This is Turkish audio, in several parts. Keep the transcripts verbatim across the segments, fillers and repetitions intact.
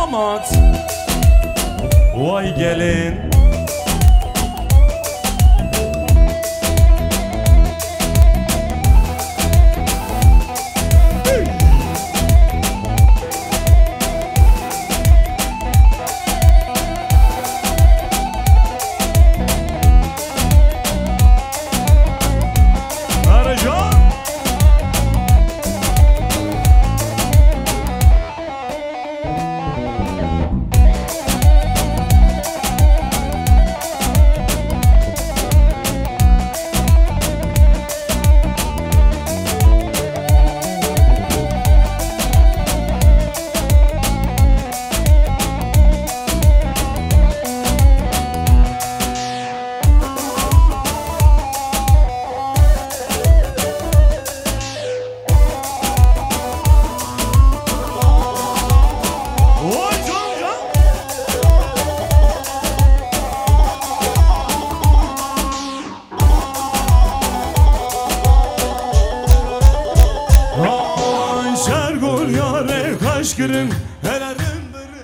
damat. Vay gelin. Aşkırın helerimdir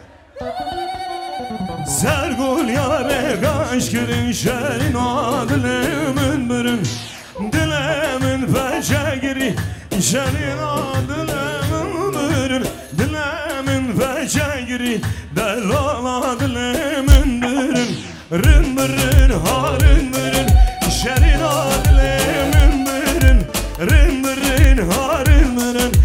Sergul yare aşkırın şerin adilimin birin Dilemin feçegiri şerin adilimin birin Dilemin feçegiri delal adilimin birin Rin birin harin birin şerin adilimin birin Rin birin harin birin